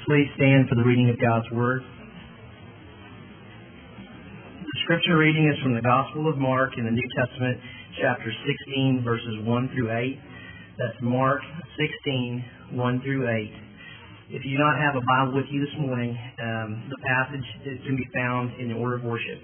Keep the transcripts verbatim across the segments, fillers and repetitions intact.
Please stand for the reading of God's Word. The scripture reading is from the Gospel of Mark in the New Testament, chapter sixteen, verses one through eight. That's Mark sixteen, one through eight. If you do not have a Bible with you this morning, um, the passage is, can be found in the order of worship.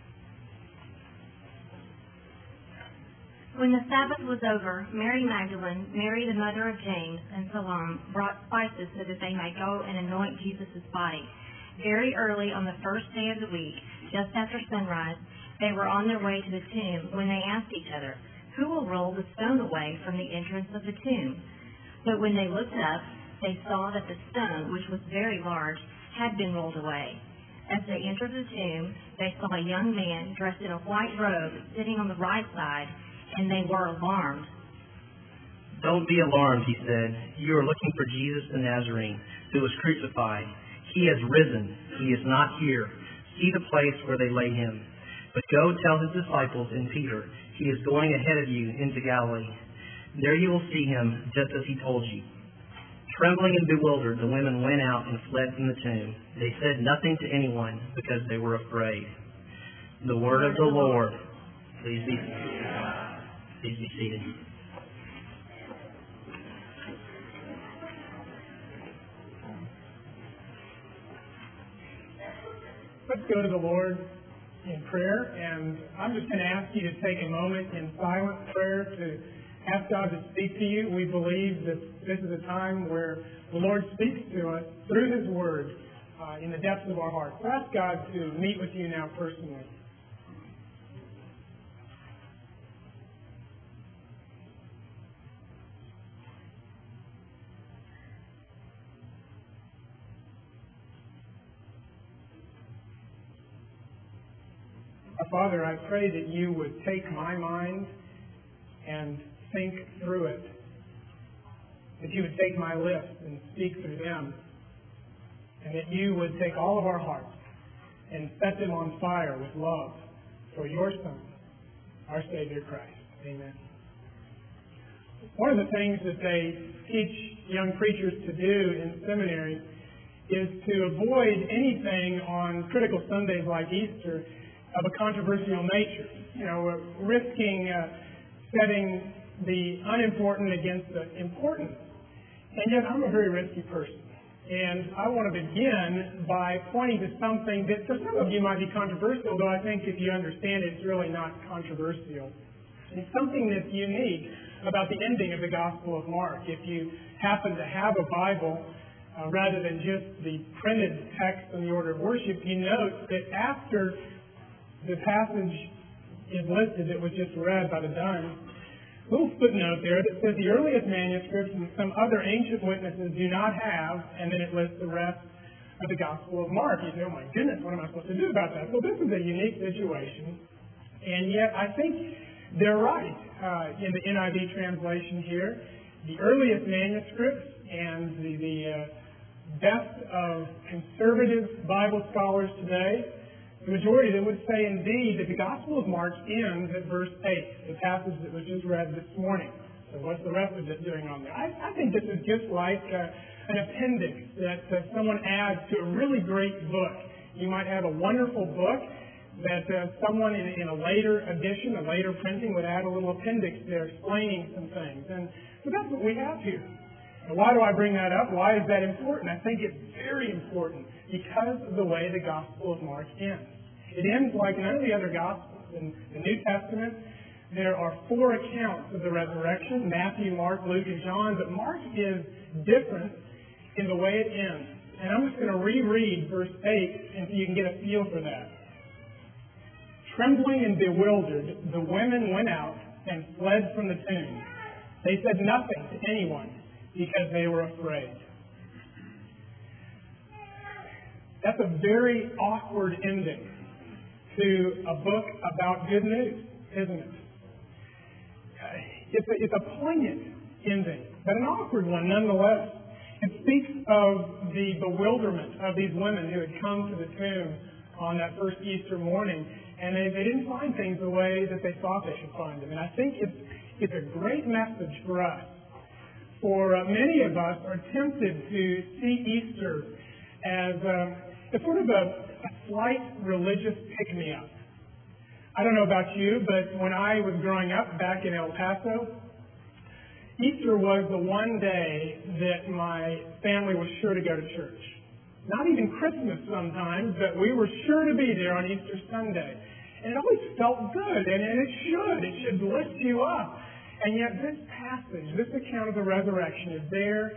When the Sabbath was over, Mary Magdalene, Mary the mother of James, and Salome brought spices so that they might go and anoint Jesus' body. Very early on the first day of the week, just after sunrise, they were on their way to the tomb when they asked each other, "Who will roll the stone away from the entrance of the tomb?" But when they looked up, they saw that the stone, which was very large, had been rolled away. As they entered the tomb, they saw a young man dressed in a white robe sitting on the right side, and they were alarmed. "Don't be alarmed," he said. "You are looking for Jesus the Nazarene, who was crucified. He has risen. He is not here. See the place where they laid him. But go tell his disciples and Peter, he is going ahead of you into Galilee. There you will see him, just as he told you." Trembling and bewildered, the women went out and fled from the tomb. They said nothing to anyone because they were afraid. The word of the Lord. Please be seated. Please be seated. Let's go to the Lord in prayer, and I'm just going to ask you to take a moment in silent prayer to ask God to speak to you. We believe that this is a time where the Lord speaks to us through His Word uh, in the depths of our hearts. So ask God to meet with you now personally. Father, I pray that you would take my mind and think through it. That you would take my lips and speak through them. And that you would take all of our hearts and set them on fire with love for your Son, our Savior Christ. Amen. One of the things that they teach young preachers to do in seminary is to avoid anything on critical Sundays like Easter of a controversial nature, you know, risking uh, setting the unimportant against the important. And yet I'm a very risky person. And I want to begin by pointing to something that for some of you might be controversial, though I think if you understand it, it's really not controversial. It's something that's unique about the ending of the Gospel of Mark. If you happen to have a Bible, uh, rather than just the printed text in the order of worship, you note that after the passage is listed that was just read by the Dunn, a little footnote there that says the earliest manuscripts and some other ancient witnesses do not have, and then it lists the rest of the Gospel of Mark. You say, oh my goodness, what am I supposed to do about that? Well, this is a unique situation, and yet I think they're right uh, in the N I V translation here. The earliest manuscripts and the, the uh, best of conservative Bible scholars today, the majority of them would say, indeed, that the Gospel of Mark ends at verse eight, the passage that was just read this morning. So what's the rest of it doing on there? I, I think this is just like uh, an appendix that uh, someone adds to a really great book. You might have a wonderful book that uh, someone in, in a later edition, a later printing, would add a little appendix there explaining some things. And so that's what we have here. And why do I bring that up? Why is that important? I think it's very important because of the way the Gospel of Mark ends. It ends like none of the other Gospels. In the New Testament, there are four accounts of the resurrection, Matthew, Mark, Luke, and John, but Mark is different in the way it ends. And I'm just going to reread verse eight and so you can get a feel for that. Trembling and bewildered, the women went out and fled from the tomb. They said nothing to anyone because they were afraid. That's a very awkward ending to a book about good news, isn't it? It's a, it's a poignant ending, but an awkward one nonetheless. It speaks of the bewilderment of these women who had come to the tomb on that first Easter morning, and they, they didn't find things the way that they thought they should find them. And I think it's, it's a great message for us. For uh, many of us are tempted to see Easter as um, it's sort of a, a slight religious pick-me-up. I don't know about you, but when I was growing up back in El Paso, Easter was the one day that my family was sure to go to church. Not even Christmas sometimes, but we were sure to be there on Easter Sunday. And it always felt good, and it should. It should lift you up. And yet this passage, this account of the resurrection is there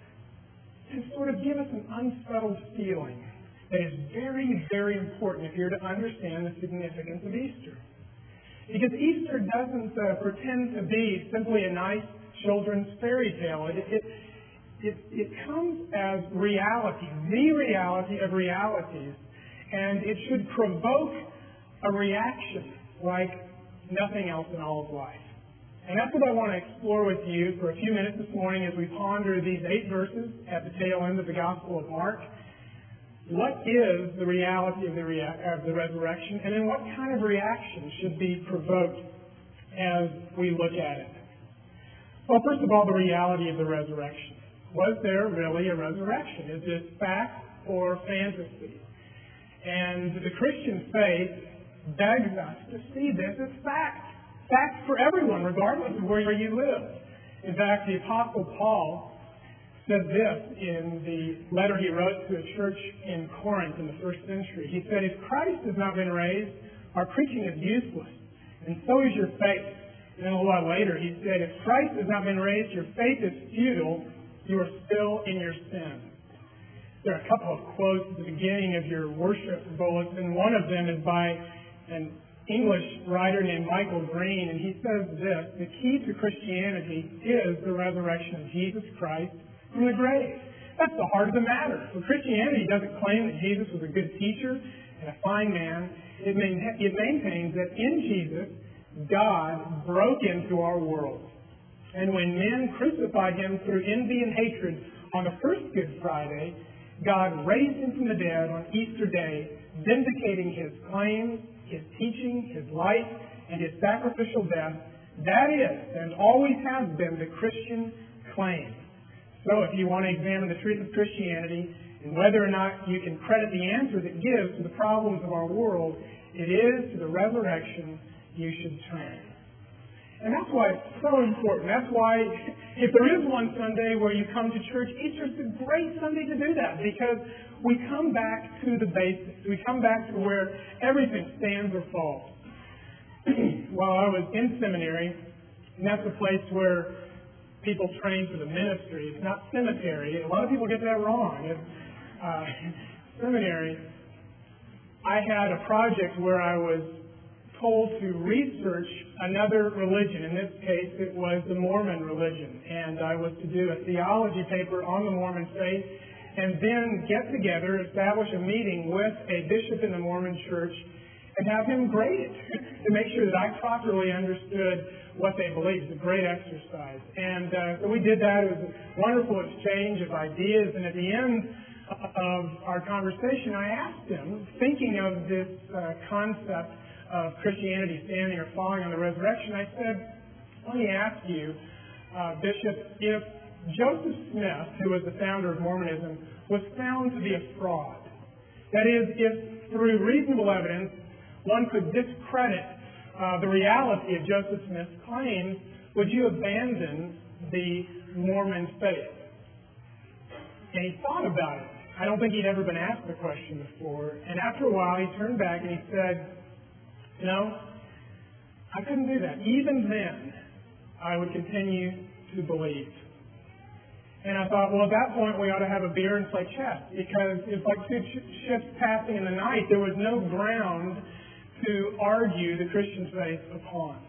to sort of give us an unsettled feeling that is very, very important if you're to understand the significance of Easter. Because Easter doesn't uh, pretend to be simply a nice children's fairy tale. It, it, it, it comes as reality, the reality of realities, and it should provoke a reaction like nothing else in all of life. And that's what I want to explore with you for a few minutes this morning as we ponder these eight verses at the tail end of the Gospel of Mark. What is the reality of the, rea- of the resurrection, and then what kind of reaction should be provoked as we look at it? Well, first of all, the reality of the resurrection. Was there really a resurrection? Is this fact or fantasy? And the Christian faith begs us to see this as fact. Fact for everyone, regardless of where you live. In fact, the Apostle Paul said this in the letter he wrote to a church in Corinth in the first century. He said, "If Christ has not been raised, our preaching is useless, and so is your faith." And then a little while later, he said, "If Christ has not been raised, your faith is futile. You are still in your sin." There are a couple of quotes at the beginning of your worship bulletin. One of them is by an English writer named Michael Green, and he says this: "The key to Christianity is the resurrection of Jesus Christ from the grave." That's the heart of the matter. So Christianity doesn't claim that Jesus was a good teacher and a fine man. It, main, it maintains that in Jesus, God broke into our world. And when men crucified him through envy and hatred on the first Good Friday, God raised him from the dead on Easter Day, vindicating his claims, his teaching, his life, and his sacrificial death. That is, and always has been, the Christian claim. So if you want to examine the truth of Christianity and whether or not you can credit the answers it gives to the problems of our world, it is to the resurrection you should turn. And that's why it's so important. That's why if there is one Sunday where you come to church, Easter's a great Sunday to do that, because we come back to the basics. We come back to where everything stands or falls. While I was in seminary, and that's a place where people train for the ministry. It's not cemetery. A lot of people get that wrong. It's, uh, seminary, I had a project where I was told to research another religion. In this case, it was the Mormon religion. And I was to do a theology paper on the Mormon faith and then get together, establish a meeting with a bishop in the Mormon church and have him grade it to make sure that I properly understood what they believe. It's a great exercise. And uh, so we did that. It was a wonderful exchange of ideas. And at the end of our conversation, I asked him, thinking of this uh, concept of Christianity standing or falling on the resurrection, I said, let me ask you, uh, Bishop, if Joseph Smith, who was the founder of Mormonism, was found to be a fraud, that is, if through reasonable evidence one could discredit uh, the reality of Joseph Smith's claims, would you abandon the Mormon faith? And he thought about it. I don't think he'd ever been asked the question before. And after a while, he turned back and he said, no, I couldn't do that. Even then, I would continue to believe. And I thought, well, at that point, we ought to have a beer and play chess, because it's like two ships passing in the night. There was no ground to argue the Christian faith upon.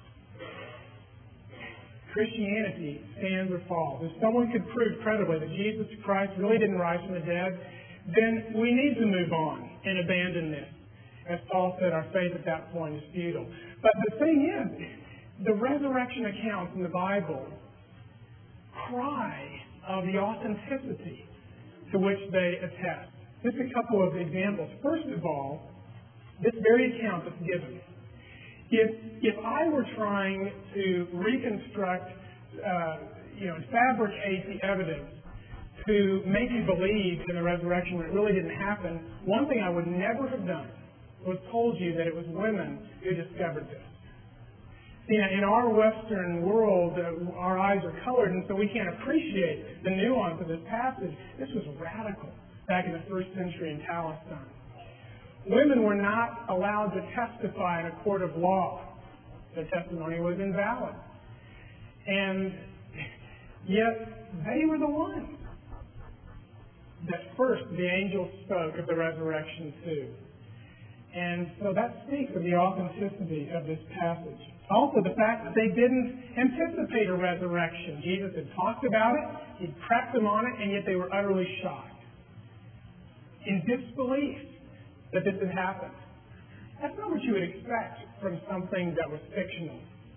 Christianity stands or falls. If someone could prove credibly that Jesus Christ really didn't rise from the dead, then we need to move on and abandon this. As Paul said, our faith at that point is futile. But the thing is, the resurrection accounts in the Bible cry of the authenticity to which they attest. Just a couple of examples. First of all, this very account that's given. If if I were trying to reconstruct, uh, you know, fabricate the evidence to make you believe in the resurrection when it really didn't happen, one thing I would never have done was told you that it was women who discovered this. See, in our Western world, uh, our eyes are colored, and so we can't appreciate the nuance of this passage. This was radical back in the first century in Palestine. Women were not allowed to testify in a court of law. Their testimony was invalid. And yet, they were the ones that first the angel spoke of the resurrection to. And so that speaks of the authenticity of this passage. Also, the fact that they didn't anticipate a resurrection. Jesus had talked about it, he'd prepped them on it, and yet they were utterly shocked. In disbelief that this had happened. That's not what you would expect from something that was fictional.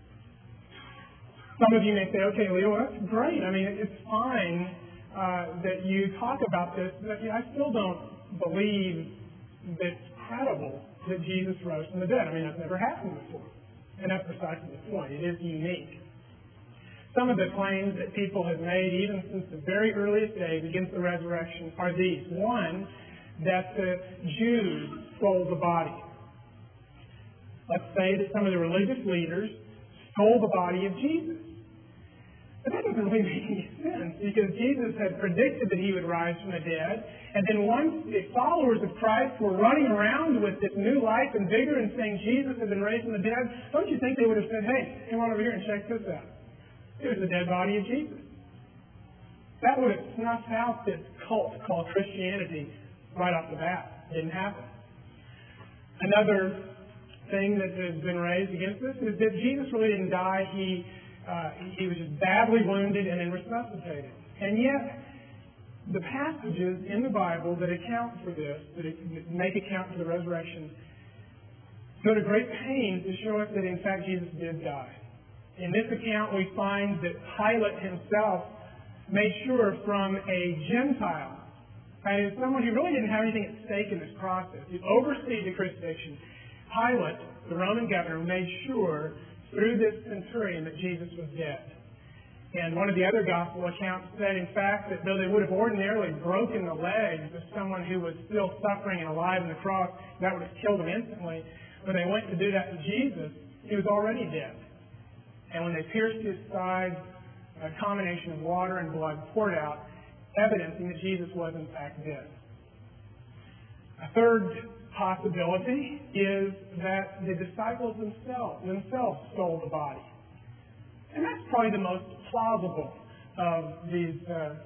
Some of you may say, okay, Leo, that's great. I mean, it's fine uh, that you talk about this, but you know, I still don't believe that it's credible that Jesus rose from the dead. I mean, that's never happened before. And that's precisely the point. It is unique. Some of the claims that people have made, even since the very earliest days against the resurrection, are these. One, that the Jews stole the body. Let's say that some of the religious leaders stole the body of Jesus. But that doesn't really make any sense, because Jesus had predicted that he would rise from the dead, and then once the followers of Christ were running around with this new life and vigor and saying Jesus had been raised from the dead, don't you think they would have said, hey, come on over here and check this out. Here's the dead body of Jesus. That would have snuffed out this cult called Christianity right off the bat. It didn't happen. Another thing that has been raised against this is that Jesus really didn't die. He uh, he was just badly wounded and then resuscitated. And yet, the passages in the Bible that account for this, that make account for the resurrection, go to great pains to show us that in fact Jesus did die. In this account, we find that Pilate himself made sure from a Gentile, that is someone who really didn't have anything at stake in this process, who oversees the crucifixion, Pilate, the Roman governor, made sure through this centurion that Jesus was dead. And one of the other gospel accounts said, in fact, that though they would have ordinarily broken the legs of someone who was still suffering and alive on the cross, that would have killed him instantly. When they went to do that to Jesus, he was already dead. And when they pierced his side, a combination of water and blood poured out, evidencing that Jesus was in fact dead. A third possibility is that the disciples themselves themselves stole the body. And that's probably the most plausible of these uh, uh,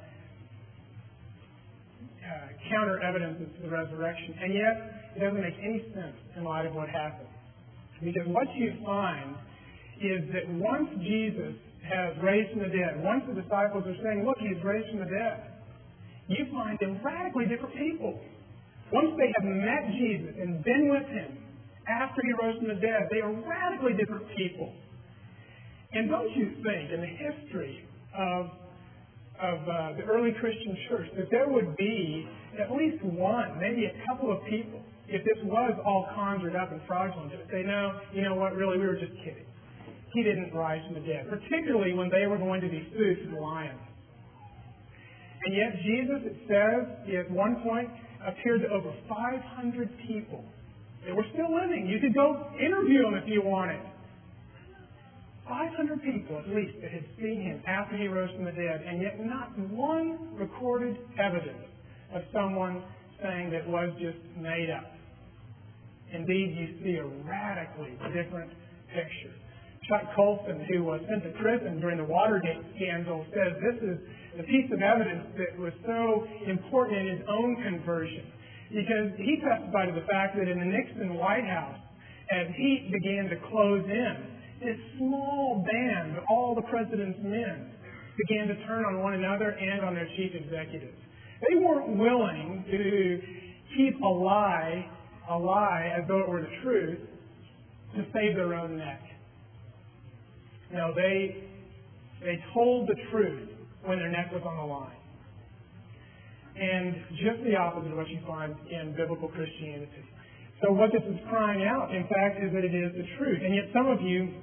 counter evidences to the resurrection. And yet, it doesn't make any sense in light of what happened. Because what you find is that once Jesus has raised from the dead, once the disciples are saying, look, he's raised from the dead, you find them radically different people. Once they have met Jesus and been with him after he rose from the dead, they are radically different people. And don't you think in the history of, of uh, the early Christian church that there would be at least one, maybe a couple of people, if this was all conjured up and fraudulent, that would say, no, you know what, really, we were just kidding. He didn't rise from the dead, particularly when they were going to be food for the lions. And yet Jesus, it says, at one point, appeared to over five hundred people. They were still living. You could go interview them if you wanted. five hundred people, at least, that had seen him after he rose from the dead, and yet not one recorded evidence of someone saying that was just made up. Indeed, you see a radically different picture. Chuck Colson, who was sent to prison during the Watergate scandal, says this is the piece of evidence that was so important in his own conversion. Because he testified to the fact that in the Nixon White House, as heat began to close in, this small band of all the president's men began to turn on one another and on their chief executives. They weren't willing to keep a lie, a lie as though it were the truth, to save their own neck. No, they they told the truth when their neck was on the line. And just the opposite of what you find in biblical Christianity. So what this is crying out, in fact, is that it is the truth. And yet some of you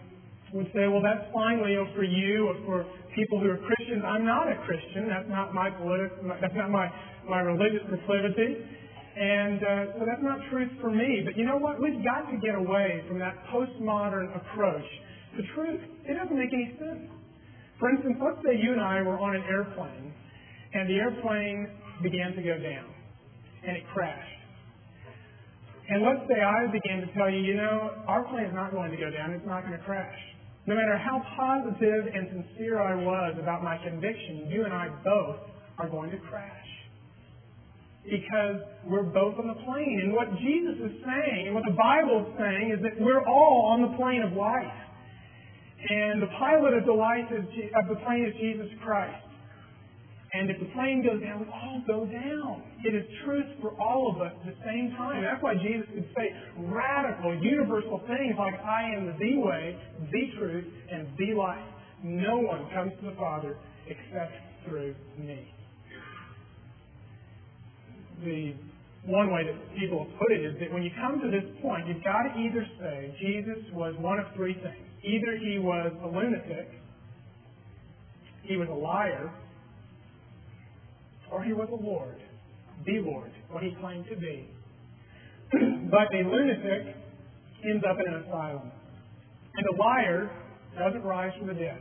would say, well, that's fine, Leo, for you or for people who are Christians. I'm not a Christian. That's not my political, that's not my, my religious proclivity. And uh, so that's not truth for me. But you know what? We've got to get away from that postmodern approach to truth. It doesn't make any sense. For instance, let's say you and I were on an airplane, and the airplane began to go down, and it crashed. And let's say I began to tell you, you know, our plane is not going to go down. It's not going to crash. No matter how positive and sincere I was about my conviction, you and I both are going to crash. Because we're both on the plane. And what Jesus is saying, and what the Bible is saying, is that we're all on the plane of life. And the pilot of the life is, of the plane is Jesus Christ. And if the plane goes down, we all go down. It is truth for all of us at the same time. That's why Jesus could say radical, universal things like, I am the way, the truth, and the life. No one comes to the Father except through me. The one way that people have put it is that when you come to this point, you've got to either say Jesus was one of three things. Either he was a lunatic, he was a liar, or he was a Lord, the Lord, what he claimed to be. But a lunatic ends up in an asylum. And a liar doesn't rise from the dead.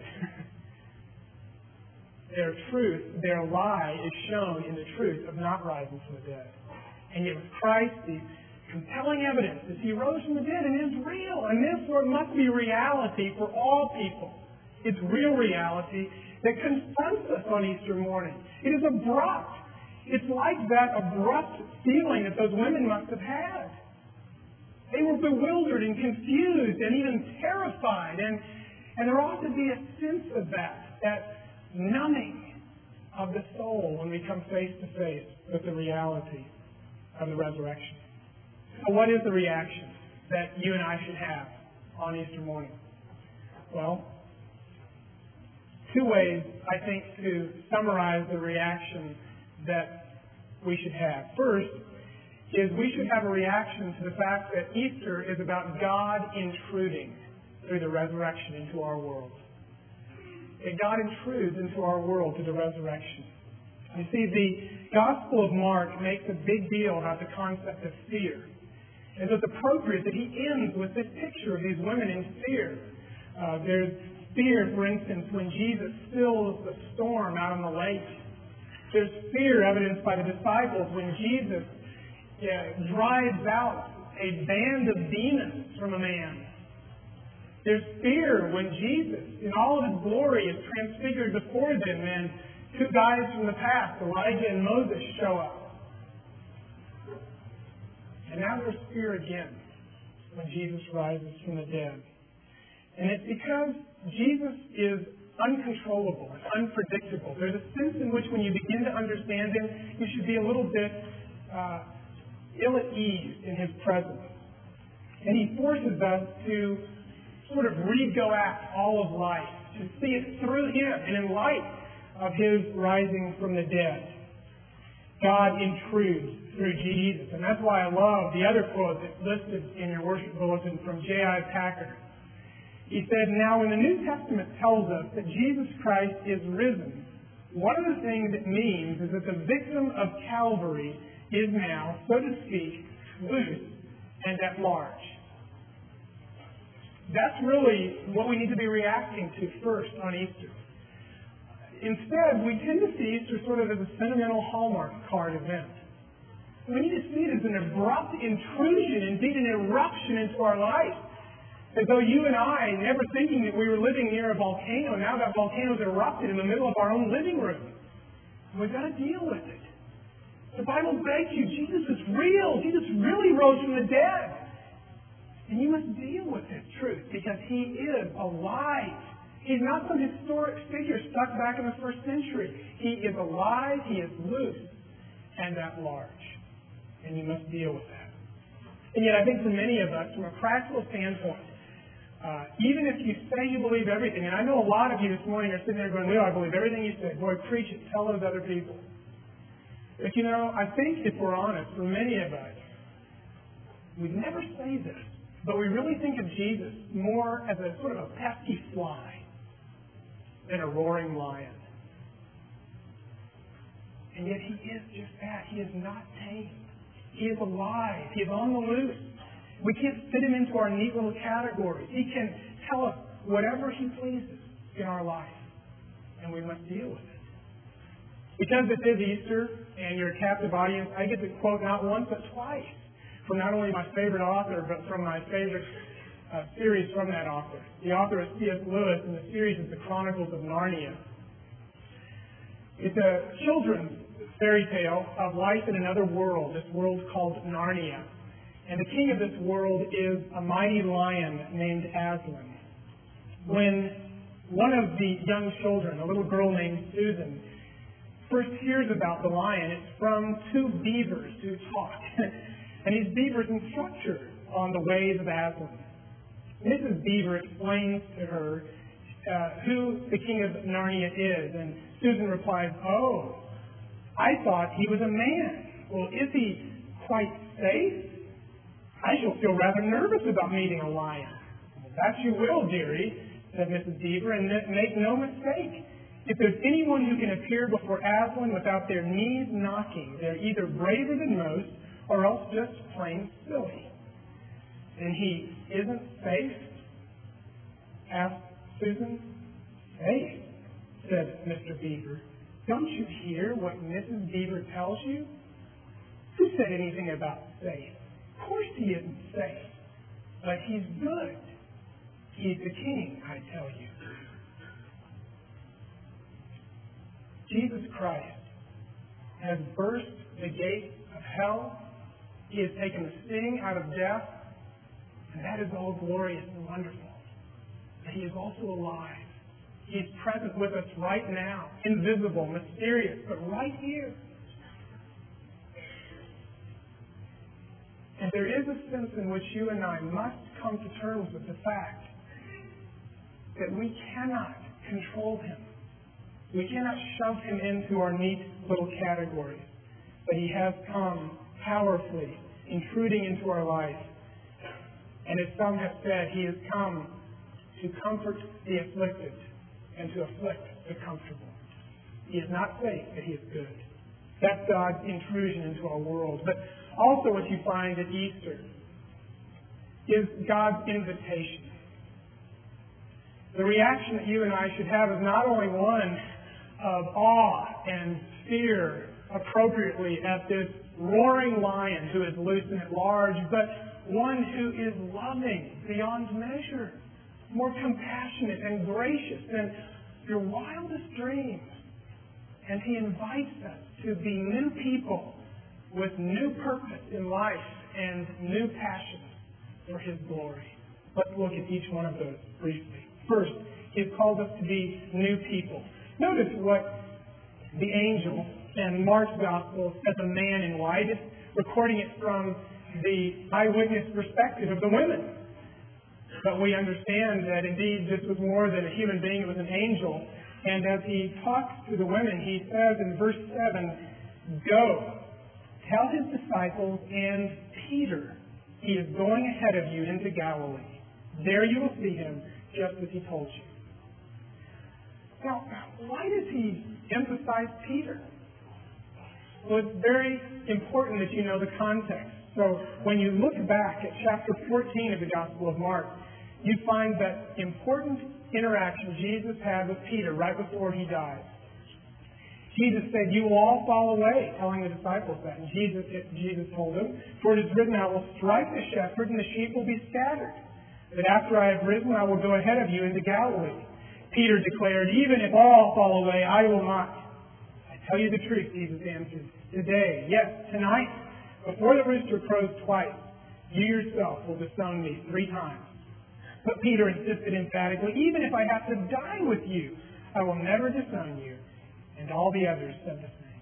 Their truth, their lie is shown in the truth of not rising from the dead. And yet with Christ, the compelling evidence that he rose from the dead and is real. And this Lord must be reality for all people. It's real reality that confronts us on Easter morning. It is abrupt. It's like that abrupt feeling that those women must have had. They were bewildered and confused and even terrified. And, and there ought to be a sense of that, that numbing of the soul when we come face to face with the reality of the resurrection. So what is the reaction that you and I should have on Easter morning? Well, two ways, I think, to summarize the reaction that we should have. First is we should have a reaction to the fact that Easter is about God intruding through the resurrection into our world. That God intrudes into our world through the resurrection. You see, the Gospel of Mark makes a big deal about the concept of fear. And so it's appropriate that he ends with this picture of these women in fear. Uh, there's fear, for instance, when Jesus stills the storm out on the lake. There's fear evidenced by the disciples when Jesus uh, drives out a band of demons from a man. There's fear when Jesus, in all of his glory, is transfigured before them and two guys from the past, Elijah and Moses, show up. And now there's fear again when Jesus rises from the dead. And it's because Jesus is uncontrollable and unpredictable. There's a sense in which when you begin to understand him, you should be a little bit uh, ill at ease in his presence. And he forces us to sort of re-go at all of life, to see it through him and in light of his rising from the dead. God intrudes through Jesus. And that's why I love the other quote that's listed in your worship bulletin from J I Packer. He said, now when the New Testament tells us that Jesus Christ is risen, one of the things it means is that the victim of Calvary is now, so to speak, loose and at large. That's really what we need to be reacting to first on Easter. Instead, we tend to see Easter sort of as a sentimental Hallmark card event. We need to see it as an abrupt intrusion, indeed an eruption into our life. As though you and I, never thinking that we were living near a volcano, now that volcano's erupted in the middle of our own living room. We've got to deal with it. The Bible begs you, Jesus is real. Jesus really rose from the dead. And you must deal with this truth because he is alive. He's not some historic figure stuck back in the first century. He is alive, he is loose, and at large. And you must deal with that. And yet I think for many of us, from a practical standpoint, uh, even if you say you believe everything, and I know a lot of you this morning are sitting there going, Leo, I believe everything you say. Boy, preach it. Tell those other people. But you know, I think if we're honest, for many of us, we'd never say this. But we really think of Jesus more as a sort of a pesky fly than a roaring lion. And yet he is just that. He is not tamed. He is alive. He is on the loose. We can't fit him into our neat little categories. He can tell us whatever he pleases in our life. And we must deal with it. Because it is Easter and you're a captive audience, I get to quote not once but twice from not only my favorite author, but from my favorite uh, series from that author. The author is C S Lewis, and the series is The Chronicles of Narnia. It's a children's fairy tale of life in another world, this world called Narnia. And the king of this world is a mighty lion named Aslan. When one of the young children, a little girl named Susan, first hears about the lion, it's from two beavers who talk. And these beavers instruct her on the ways of Aslan. Missus Beaver explains to her uh, who the king of Narnia is, and Susan replies, "Oh, I thought he was a man. Well, is he quite safe? I shall feel rather nervous about meeting a lion." "Well, that you will, dearie," said Missus Beaver, "and make no mistake. If there's anyone who can appear before Aslan without their knees knocking, they're either braver than most or else just plain silly." "And he isn't safe?" asked Susan. "Safe?" said Mister Beaver. "Don't you hear what Missus Beaver tells you? Who said anything about safe? Of course he isn't safe. But he's good. He's the king, I tell you." Jesus Christ has burst the gates of hell. He has taken the sting out of death. And that is all glorious and wonderful. But he is also alive. He is present with us right now. Invisible, mysterious, but right here. And there is a sense in which you and I must come to terms with the fact that we cannot control him. We cannot shove him into our neat little categories. But he has come powerfully, intruding into our life. And as some have said, he has come to comfort the afflicted and to afflict the comfortable. He is not safe, but he is good. That's God's intrusion into our world. But also what you find at Easter is God's invitation. The reaction that you and I should have is not only one of awe and fear appropriately at this roaring lion who is loose and at large, but one who is loving beyond measure, more compassionate and gracious than your wildest dreams. And he invites us to be new people with new purpose in life and new passions for his glory. Let's look at each one of those briefly. First, he has called us to be new people. Notice what the angel in Mark's gospel says, a man in white, recording it from the eyewitness perspective of the women. But we understand that indeed this was more than a human being, it was an angel. And as he talks to the women, he says in verse seven, "Go, tell his disciples and Peter, he is going ahead of you into Galilee. There you will see him, just as he told you." Now, why does he emphasize Peter? Well, it's very important that you know the context. So when you look back at chapter fourteen of the Gospel of Mark, you find that important interaction Jesus had with Peter right before he died. Jesus said, "You will all fall away," telling the disciples that. And Jesus, Jesus told them, "For it is written, I will strike the shepherd and the sheep will be scattered. But after I have risen, I will go ahead of you into Galilee." Peter declared, "Even if all fall away, I will not." "I tell you the truth," Jesus answered, "today, yes, tonight, before the rooster crows twice, you yourself will disown me three times." But Peter insisted emphatically, "Even if I have to die with you, I will never disown you." And all the others said the same.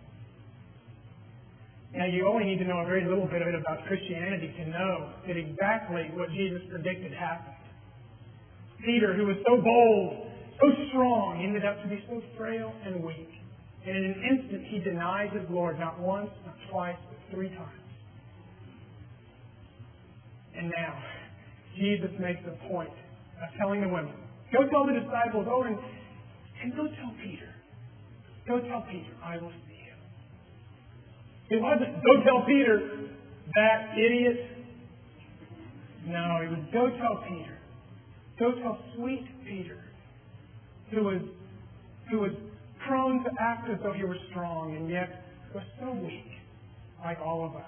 Now, you only need to know a very little bit of it about Christianity to know that exactly what Jesus predicted happened. Peter, who was so bold, so strong, ended up to be so frail and weak. And in an instant, he denied his Lord not once, not twice, but three times. And now, Jesus makes a point of telling the women, go tell the disciples, oh, and, and go tell Peter. Go tell Peter, I will see him. It wasn't, go tell Peter, that idiot. No, it was, go tell Peter. Go tell sweet Peter, who was, who was prone to act as though he were strong, and yet was so weak, like all of us.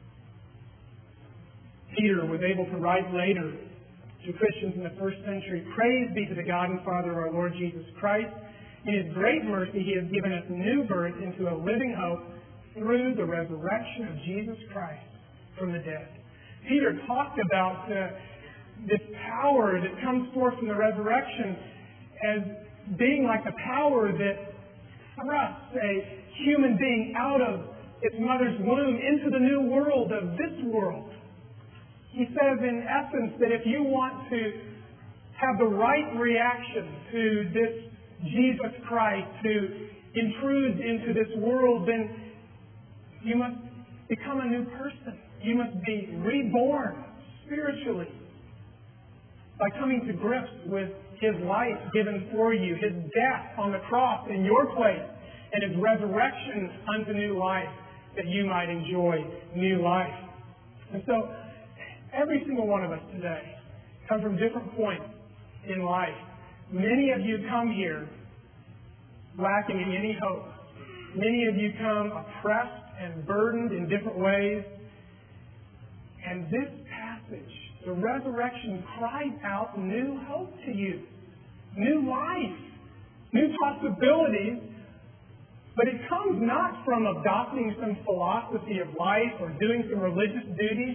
Peter was able to write later to Christians in the first century, praise be to the God and Father of our Lord Jesus Christ. In His great mercy, He has given us new birth into a living hope through the resurrection of Jesus Christ from the dead. Peter talked about uh, this power that comes forth from the resurrection as being like the power that thrusts a human being out of its mother's womb into the new world of this world. He says, in essence, that if you want to have the right reaction to this Jesus Christ who intrudes into this world, then you must become a new person. You must be reborn spiritually by coming to grips with His life given for you, His death on the cross in your place, and His resurrection unto new life, that you might enjoy new life. And so, every single one of us today come from different points in life. Many of you come here lacking in any hope. Many of you come oppressed and burdened in different ways. And this passage, the resurrection, cries out new hope to you. New life. New possibilities. But it comes not from adopting some philosophy of life or doing some religious duties.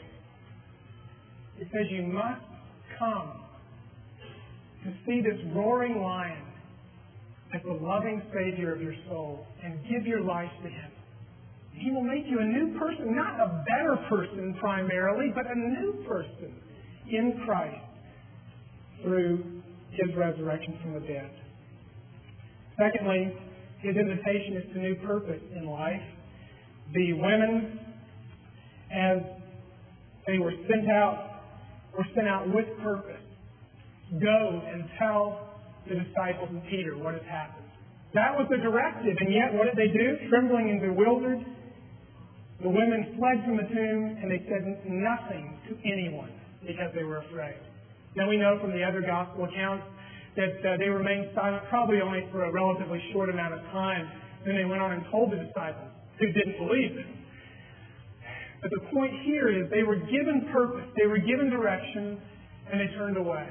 It says you must come to see this roaring lion as the loving Savior of your soul and give your life to Him. He will make you a new person, not a better person primarily, but a new person in Christ through His resurrection from the dead. Secondly, His invitation is to new purpose in life. The women, as they were sent out, were sent out with purpose. Go and tell the disciples and Peter what has happened. That was the directive, and yet what did they do? Trembling and bewildered, the women fled from the tomb, and they said nothing to anyone because they were afraid. Now we know from the other gospel accounts that uh, they remained silent probably only for a relatively short amount of time. Then they went on and told the disciples who didn't believe them. But the point here is they were given purpose, they were given direction, and they turned away.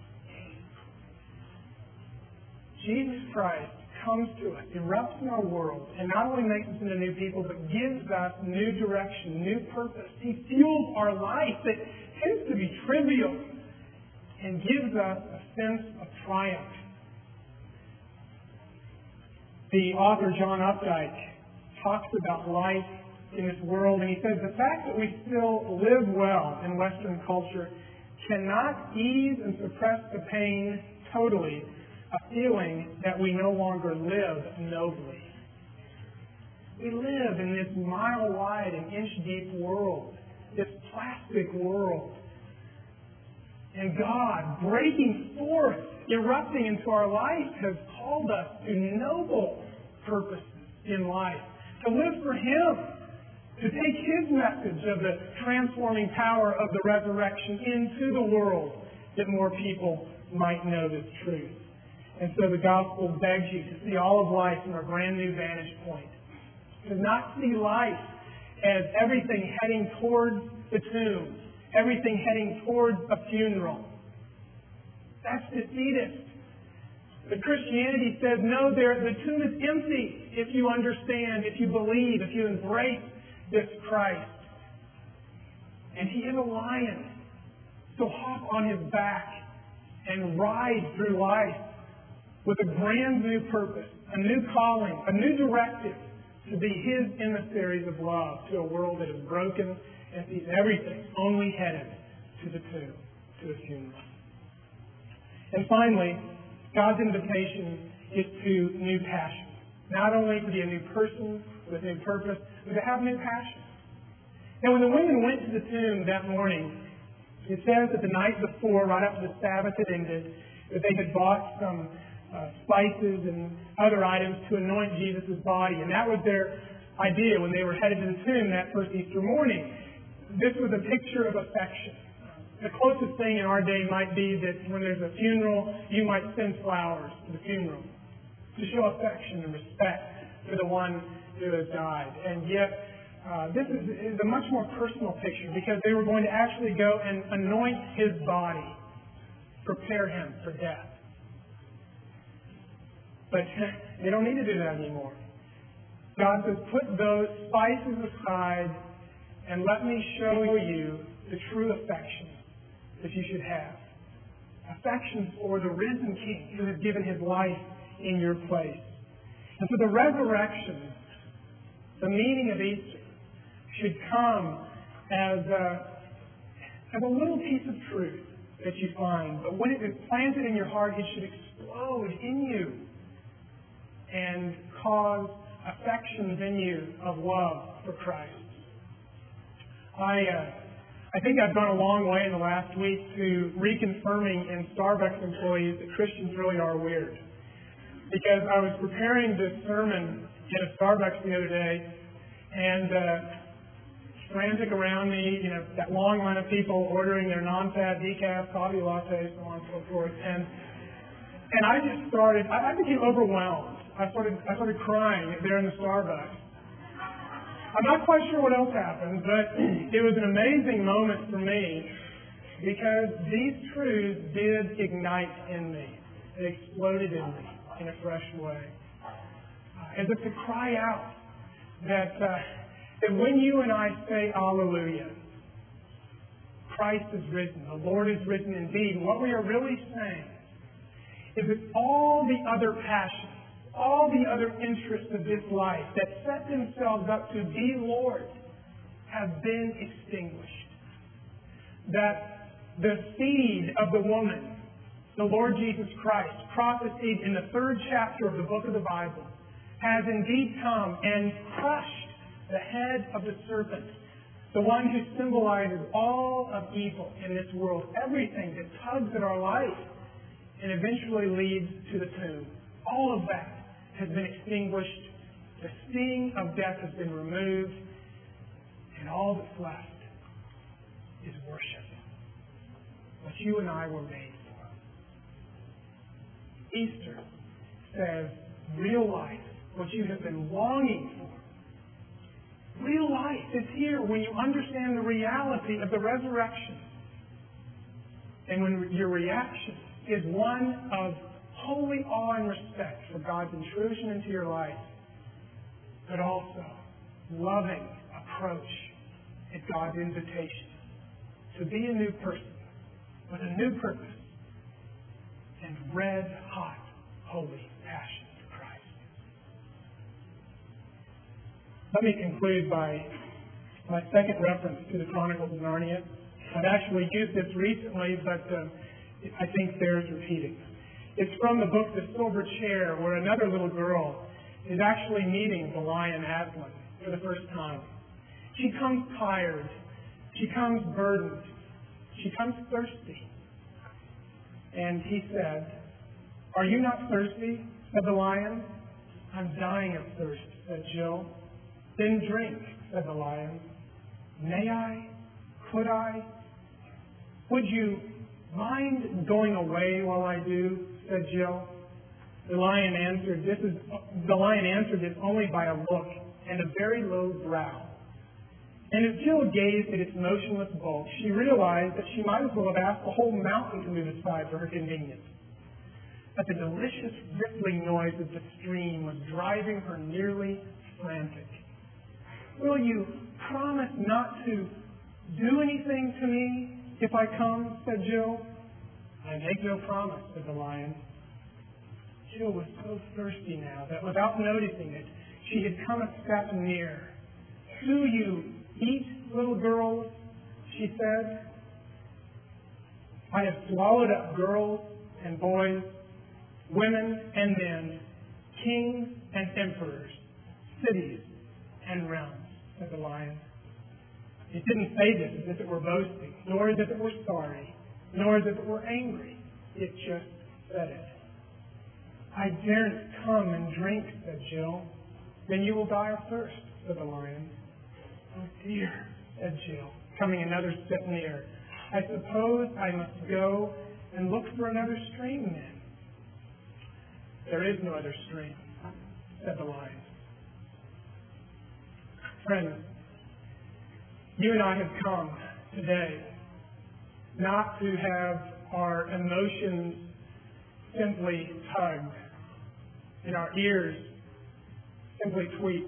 Jesus Christ comes to us, erupts in our world, and not only makes us into new people, but gives us new direction, new purpose. He fuels our life that tends to be trivial and gives us a sense of triumph. The author John Updike talks about life in this world, and he says the fact that we still live well in Western culture cannot ease and suppress the pain totally of feeling that we no longer live nobly. We live in this mile-wide and inch-deep world, this plastic world. And God, breaking forth, erupting into our life, has called us to noble purposes in life, to live for Him, to take His message of the transforming power of the resurrection into the world, that more people might know this truth. And so the gospel begs you to see all of life from a brand new vantage point. To not see life as everything heading towards the tomb, everything heading towards a funeral. That's defeatist. But Christianity says, no, there, the tomb is empty if you understand, if you believe, if you embrace this Christ. And He is a lion. So hop on His back and ride through life with a brand new purpose, a new calling, a new directive to be His emissaries of love to a world that is broken and sees everything only headed to the tomb, to the funeral. And finally, God's invitation is to new passion. Not only to be a new person with new purpose, but to have new passion. Now, when the women went to the tomb that morning, It says that the night before, right after the Sabbath had ended, that they had bought some uh, spices and other items to anoint Jesus' body. And that was their idea when they were headed to the tomb that first Easter morning. This was a picture of affection. The closest thing in our day might be that when there's a funeral, you might send flowers to the funeral to show affection and respect for the one who has died. And yet, uh, this is, is a much more personal picture because they were going to actually go and anoint his body, prepare him for death. But they don't need to do that anymore. God says, put those spices aside and let me show you the true affection that you should have. Affection for the risen King who has given his life in your place. And so the resurrection, the meaning of Easter, should come as a, as a little piece of truth that you find. But when it is planted in your heart, it should explode in you and cause affections in you of love for Christ. I uh, I think I've gone a long way in the last week to reconfirming in Starbucks employees that Christians really are weird. Because I was preparing this sermon in a Starbucks the other day, and uh, frantic around me, you know, that long line of people ordering their non-fat decaf coffee lattes, so on and so forth. And and I just started, I, I became overwhelmed. I started, I started crying there in the Starbucks. I'm not quite sure what else happened, but it was an amazing moment for me because these truths did ignite in me. It exploded in me in a fresh way. Uh, as if to cry out that, uh, that when you and I say Alleluia, Christ is risen, the Lord is risen indeed, what we are really saying is that all the other passions, all the other interests of this life that set themselves up to be Lord have been extinguished. That the seed of the woman, the Lord Jesus Christ, prophesied in the third chapter of the book of the Bible, has indeed come and crushed the head of the serpent, the one who symbolizes all of evil in this world, everything that tugs at our life and eventually leads to the tomb. All of that has been extinguished, the sting of death has been removed, and all that's left is worship. What you and I were made for. Easter says, real life, what you have been longing for. Real life is here when you understand the reality of the resurrection. And when your reaction is one of holy awe and respect for God's intrusion into your life, but also loving approach at God's invitation to be a new person with a new purpose and red-hot, holy passion for Christ. Let me conclude by my second reference to the Chronicles of Narnia. I've actually used this recently, but uh, I think bears repeating. It's from the book The Silver Chair, where another little girl is actually meeting the lion Aslan for the first time. She comes tired. She comes burdened. She comes thirsty. And he said, "Are you not thirsty?" said the lion. "I'm dying of thirst," said Jill. "Then drink," said the lion. "May I? Could I? Would you mind going away while I do?" said Jill. The lion answered, "This is the lion answered this only by a look and a very low growl." And as Jill gazed at its motionless bulk, she realized that she might as well have asked the whole mountain to move aside for her convenience. But the delicious rippling noise of the stream was driving her nearly frantic. "Will you promise not to do anything to me if I come?" said Jill. "I make no promise," said the lion. Jill was so thirsty now that without noticing it, she had come a step near. "Do you eat little girls?" she said. "I have swallowed up girls and boys, women and men, kings and emperors, cities and realms," said the lion. It didn't say this as if it were boasting, nor as if it were sorry, nor as if it were angry. It just said it. I daren't come and drink, said Jill. Then you will die of thirst, said the lion. Oh dear, said Jill, coming another step near. I suppose I must go and look for another stream then. There is no other stream, said the lion. Friends, you and I have come today not to have our emotions simply tugged and our ears simply tweaked,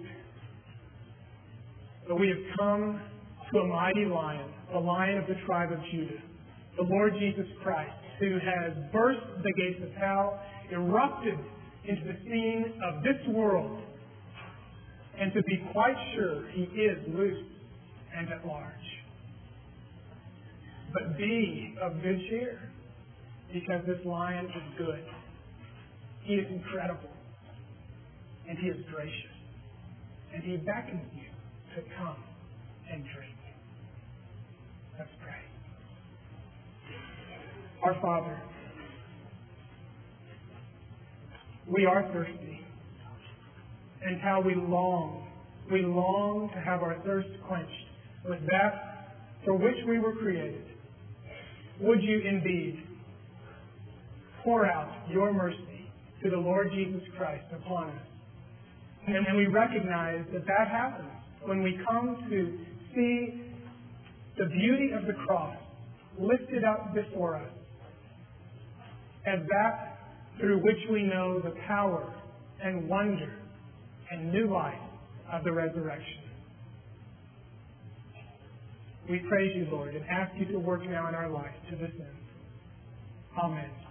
but we have come to a mighty lion, the Lion of the tribe of Judah, the Lord Jesus Christ, who has burst the gates of hell, erupted into the scene of this world, and to be quite sure he is loose and at large. But be of good cheer, because this lion is good. He is incredible, and he is gracious, and he beckons you to come and drink. Let's pray. Our Father, we are thirsty, and how we long, we long to have our thirst quenched with that for which we were created. Would you indeed pour out your mercy to the Lord Jesus Christ upon us? And, and we recognize that that happens when we come to see the beauty of the cross lifted up before us as that through which we know the power and wonder and new life of the resurrection. We praise you, Lord, and ask you to work now in our life to this end. Amen.